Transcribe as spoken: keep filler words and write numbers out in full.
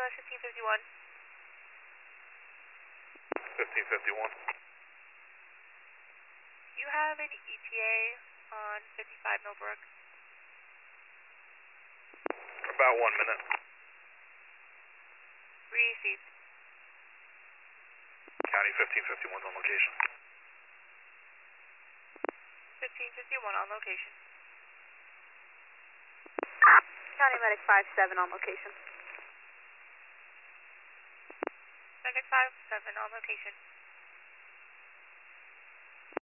ambulance fifteen fifty-one. fifteen fifty-one. You have an E T A on fifty-five Millbrook. About one minute. Received. County fifteen fifty-one on location. fifteen fifty-one on location. County Medic five seven on location. Medic five seven on location.